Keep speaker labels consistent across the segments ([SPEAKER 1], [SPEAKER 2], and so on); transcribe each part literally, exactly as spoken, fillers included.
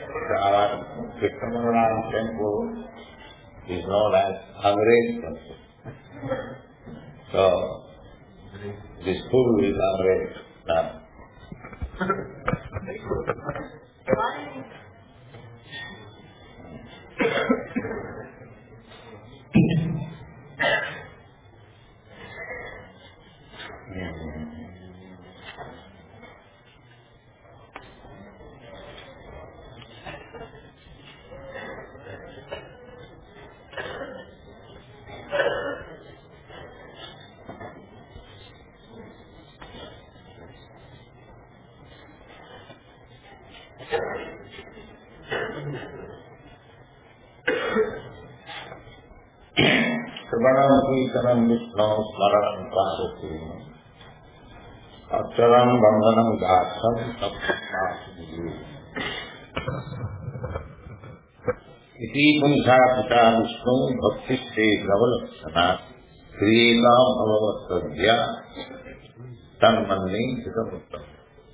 [SPEAKER 1] Our Krishnamaran temple is known as Angrez temple. So, this food is Angrez now. Smaran Kirtanam Vishnu Smaran Prasati Acharam Bandhanam Gāsam Sapnāsini Iti Punsha Pita Vishnu Bhakti Se Gavalakshana Kriyeta Bhavavatadya Tanmanni Siddhamuttam.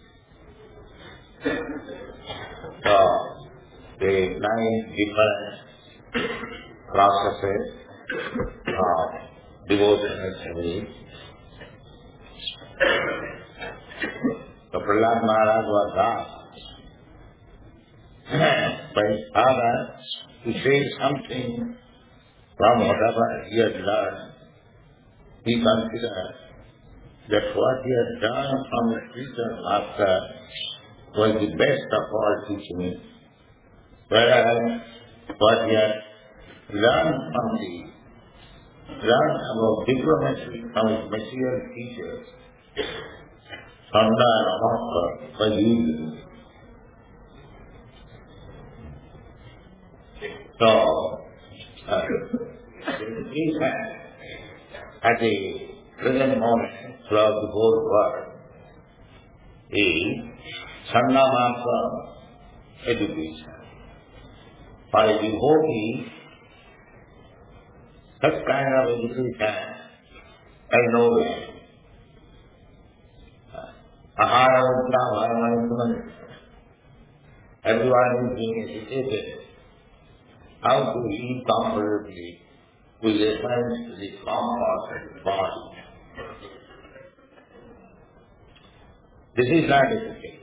[SPEAKER 1] So, the nine different processes of devotional service. So Prahlad Maharaj was asked by his father to say something from whatever he had learned. He considered that what he had done from the teacher master was the best of all teaching, whereas what he had learned from the learn about diplomacy from his material teachers, Sanda and Amasa, by using. So, uh, these at the present moment throughout the whole world is Sanda Amasa education. For a devotee, such kind of education I know it. Ahara Uttara everyone is being educated how to eat comfortably with reference to the comfort of the body. This is not education.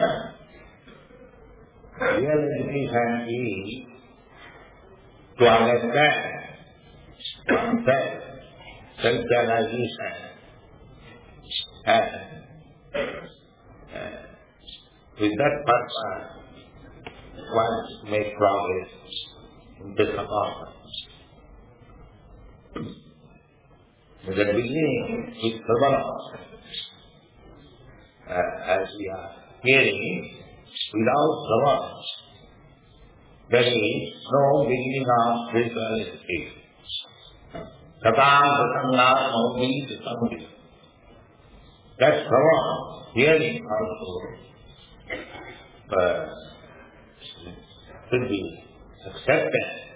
[SPEAKER 1] Real education is to understand oneself, self-realization, and uh, with that purpose, one make progress in this accomplishment. In the beginning, with Sarvana, uh, as we are hearing, without Sarvana, there is no beginning of spiritual education. Satam Satangā Maudī Satamudī. That's Sarvana, hearing also uh, should be accepted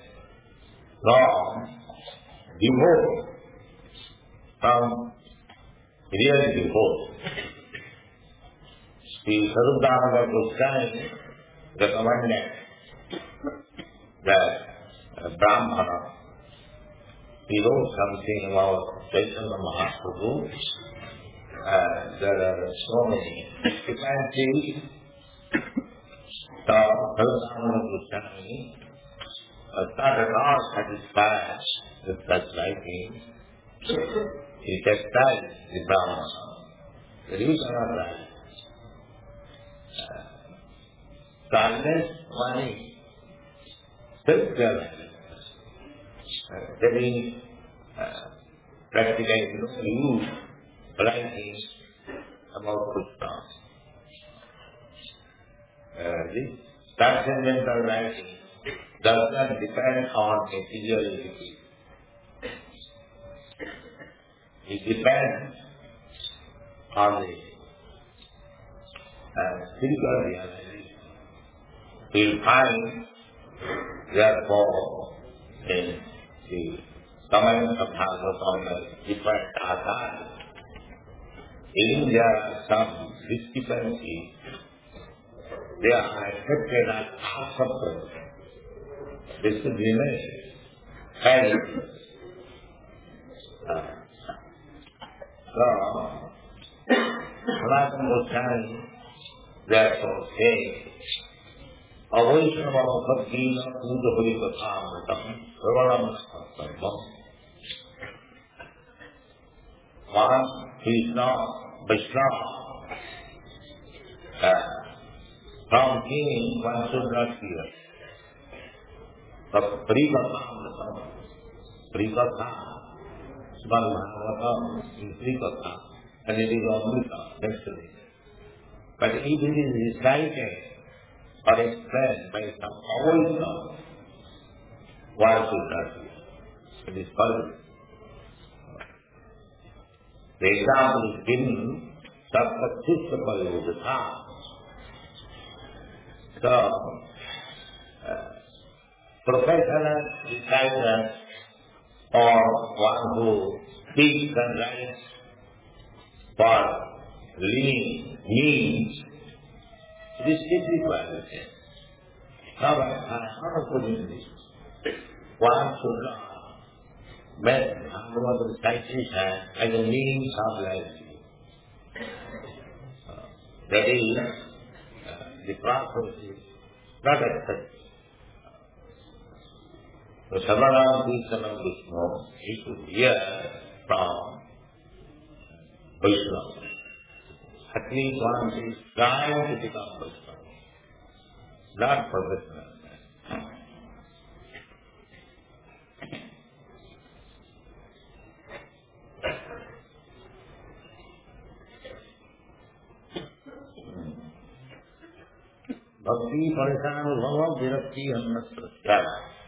[SPEAKER 1] from devote, from real devote. The Sarvadhananda Goswami recommended that a Brahmana, he wrote something about Chaitanya Mahaprabhu. Uh, there are so many discrepancies. So, Sarvadhananda Goswami was not at all satisfied with such writing. He chastised the Brahmana. The reason of that, uh, so unless one is self-realized, uh, there is uh, practically no use writing about Krishna. Uh, this transcendental writing does not depend on material education. It depends on the uh, spiritual realization. We will find, therefore, in the comments of Bhagavad on the different asaras, even there are some discrepancies they are accepted as asattas. This is remain. And uh, so, Sanatana Goswami therefore says, Avaishnava Bhaktina Puja Harikathamritam Pravalam Sattarvam. One who is not Vaishnava, uh, from him one should not hear. But Prikathamritam, Prikatha, Srimad Bhagavatam is Prikatha, and it is Amrita, actually. But if it is recited or explained by some Avaishnava, one should not hear. It is possible. The example is given, Sattva-Chitta-Payodhata. So, uh, professional reciter or one who speaks and writes for living needs, it is difficult. Now, I am not opposing this. One should not make Bhagavad recitation as a means of livelihood. Uh, that is, uh, the process is not accepted. So, Samanam Kirtanam Vishnu, he should hear from Vaishnava. At least one is trying to become Vaishnava, not professional. Bhakti Parishanubhava Virakti Annasrasya.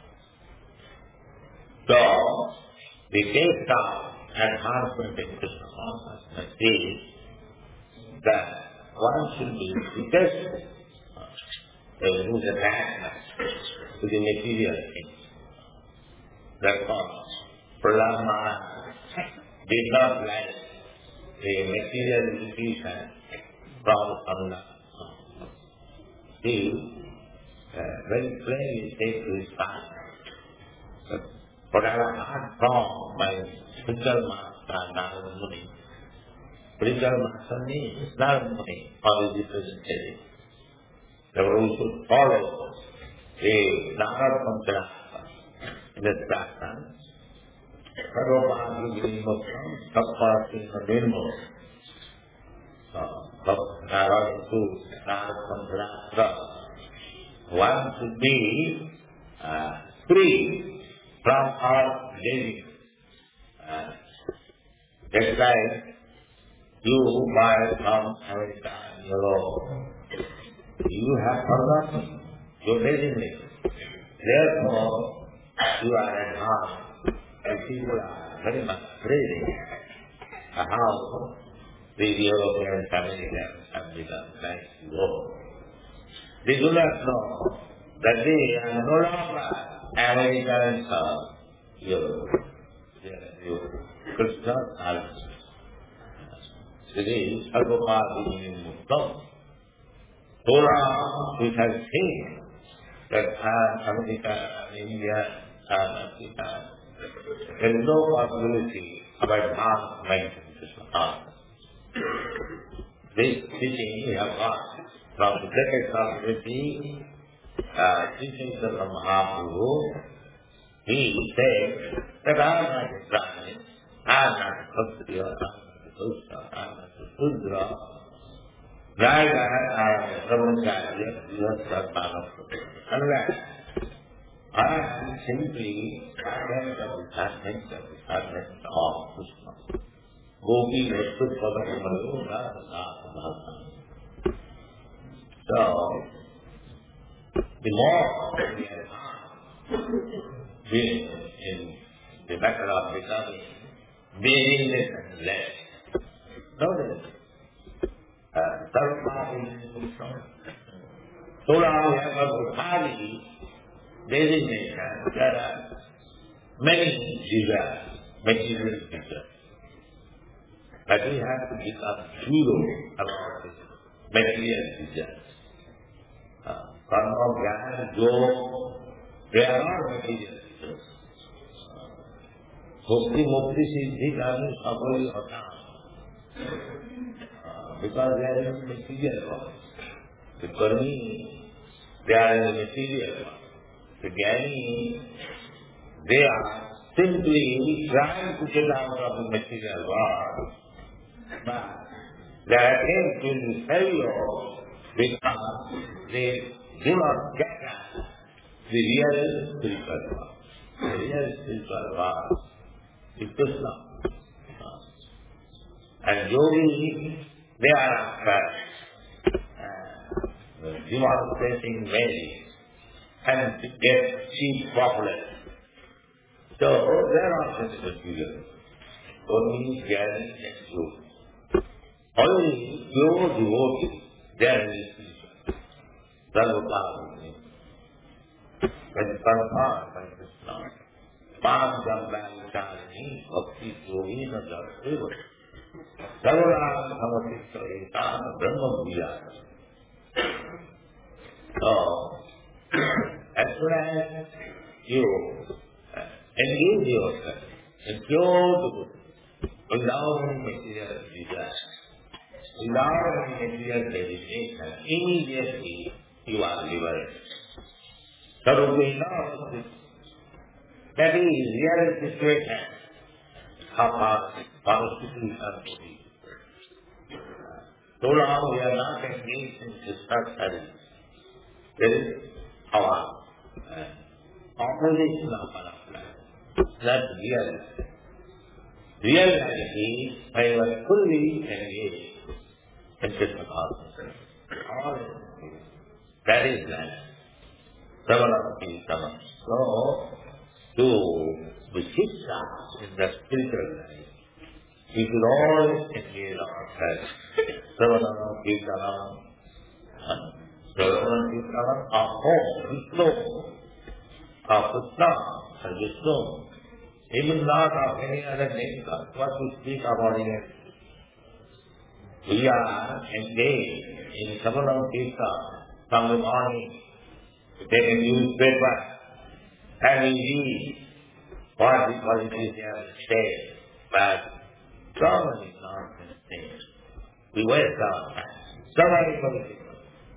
[SPEAKER 1] So, the taste of enhancement in Krishna consciousness is that one should be detached, uh, lose attachment to the material things. Therefore, Prahlad Maharaj did not like the material institution from Allah. He uh, very plainly said to his father, but I was not taught by spiritual master Narada Muni. Spiritual master means Narada Muni, how is it presented? Therefore we should follow the Narada Mantra in the Shastra. Sarvapāti Vinimuktam, Sappāti Nirmuktam. Narada to Narada Mantra. One should be uh, free from our laziness. Uh, that's like you buy from America, Europe. You have forgotten your laziness. Therefore, you are at harm. And people are very much praising how the European Americans have become like Europe. They do not know that they are no longer Americans or Europe. They are Europe. Krishna also. It is Sarvapāti Vinimuktam. Torah, which has seen that America, India, Africa, there is no possibility of advancement in Krishna consciousness. This teaching we have got from the greatest authority, uh, teachings of the Mahaprabhu. He said that I am not a Brahmin, I am not a Kshatriya, I am not a Vaishya, I am not a Shudra, neither I am a Brahmacharya, Grihastha, Manasya. Unless I am simply servant of the servant of the servant of Krishna. Gopi Vastu Padamayo Radha. So, the more we are in, in the matter of becoming meaningless and less. Notice, Sarvapāti. So now we have a Bhutali designation. There are many desires, material desires. But we have to become zero about this material desires. karma, jnana, yoga, they are not material. Bhakti, mukti, siddhi, karmi, saboli, hota. Because they are in the material world. The karmi, they are in the material world. The jnani, they are simply trying to get out of the material world. But their attempt will be failure because they do not get at the real spiritual world. The real spiritual world is Krishna. And yogis, they are after uh, demonstrating values and to get cheap popularity. So there are such material. Only jnani and yogi. Only pure devotee, there is spiritual. Sarvapāvini. When Paramahansa by Krishna, Pāṁ-jam-bhāṁ-chārini, bhakti-yogīna jat-eva, sarvāṁ-samatiṣṭha-etāna brahma-bhūyāna. So, as soon as you engage yourself in pure devotion, without any material desire, without any material dedication, immediately you are liberated. Sarupena, that is real situation of our constitution. So long we are not engaged in such service, there is our opposition of our life. That's reality. Reality, I was fully engaged in Krishna consciousness. All that is life. Savanam. So, to be siksha in the spiritual life, we should always engage ourselves. Savanam, Kirtanam, Savanam, Kirtanam, our home, Vishnu, our Krishna, and Vishnu. Even not of any other name, what we speak about it. We are engaged in Savanam Kirtan from the morning. We take a newspaper and we read what the politicians say, but so many nonsense things. We waste our time. So many politicians.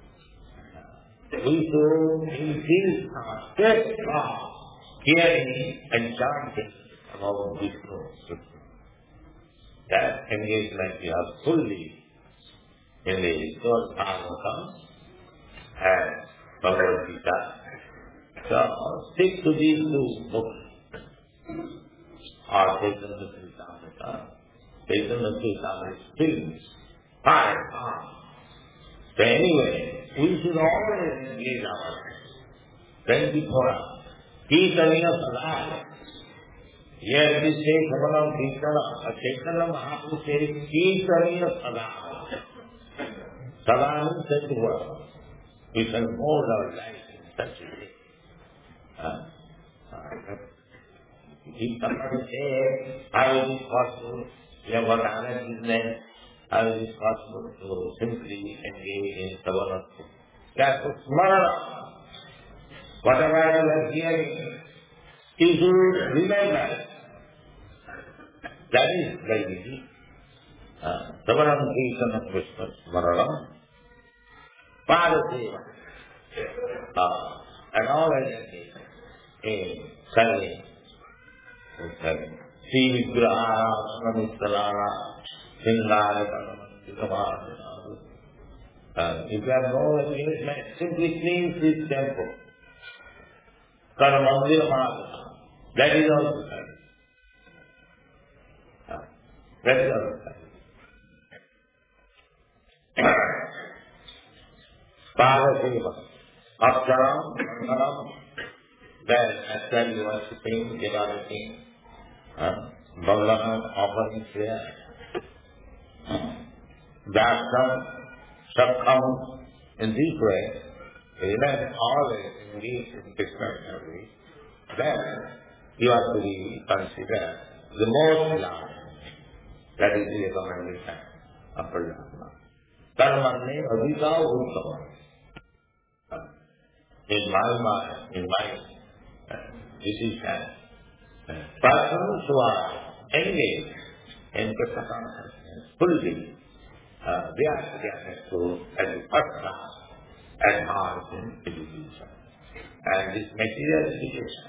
[SPEAKER 1] We should increase our steadfast hearing and chanting about Vishnu. That engagement we are fully in the Lord Bhagavatam and Bhagavad Gita. So stick to these two books. Or Chaitanya Charitamrita. Chaitanya Charitamrita is still high on. So anyway, we should always engage ourselves. twenty-four hours. Kirtaniya Sadhana. Here we say Savanam Kirtana. Chaitanya Mahaprabhu says Kirtaniya Sadhana. Sadhana means twenty-four hours. We can hold our life in such a way. Uh, uh, if somebody says, how is it possible? You have got honest business. How is it possible to simply engage in Savanam? That's Smarana. Whatever you are hearing, you should remember. That is very easy. Savanam Kirtanam Krishna Smaranam. Padaseva. Uh, and all other things. In serving. In serving. Sri Vigraha, Namistalana, Singhala, Kanamandikamarana. Uh, if you have no engagement, simply clean this temple. Kanamandikamarana. That is also serving. Uh, that is also serving. Padaseva. Aksaram, Mangalam, then actually worshipping, developing, uh, Bhagavan offering prayer. Dasam, Sakham, in this way, even always engaged in Krishna service, then you are to be considered the most loved. That is the recommendation of Prahlada. Karmanne adhika uttama. in my mind, in my uh, decision, uh, persons who are engaged in Krishna consciousness fully, uh, they are together to, as a first class, advance in education. And this material education,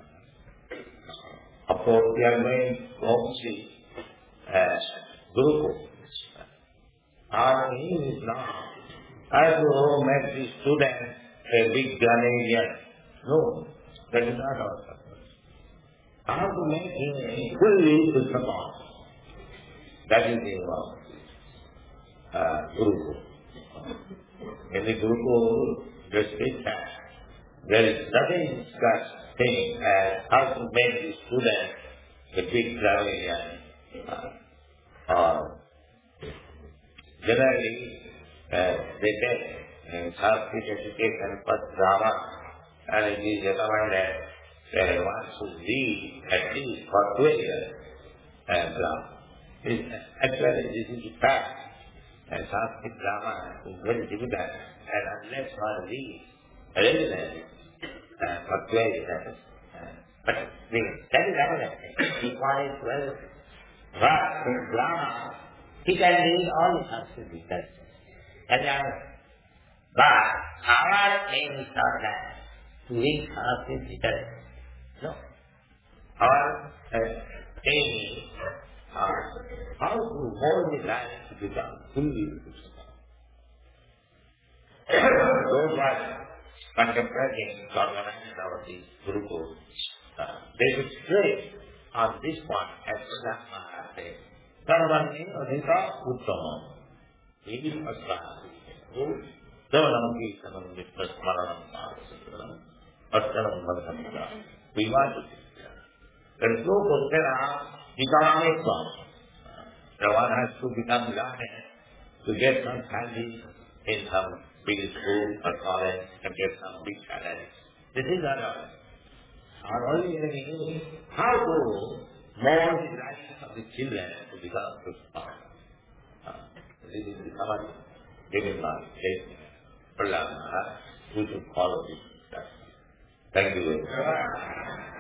[SPEAKER 1] of course, we are going to obviously uh, Gurukul. Our aim is not as to make the student a big grammarian. No, that is not our purpose. How to make him fully Krishna. That is the aim of uh, Gurukul. In the Gurukul, they say that there is nothing such thing as how to make the student a big grammarian. Uh, or generally, uh, they take in Sanskrit education first grammar, and it is recommended that one should read at least for twelve years uh, grammar. Actually, this is the fact. And Sanskrit grammar is very difficult, and unless one reads regularly uh, for twelve years, uh, but that is another thing. If one is well versed in grammar, he can read all the Sanskrit texts. And then, but our aim is not that, to read Sanskrit texts. No. Our uh, aim is uh, how to hold the life to become fully Krishna. Those who are contemplating the organization of these Gurukuls, uh, they should stray on this one as Siddhartha Maharaj said. Sarvani adhika uttamam. Ini asla. Davanam kirtanam vishna smaranam samaranam. Aslanam madhamita. We want to do that. There is no question of economic one. The one has to become learned to get some handy in some big school or college and get some big salary. This is our Our only aim is how to mold the life of the children to become Krishna. Uh, this is the command given by Prahlad Maharaj. We should follow this. Thank you very much.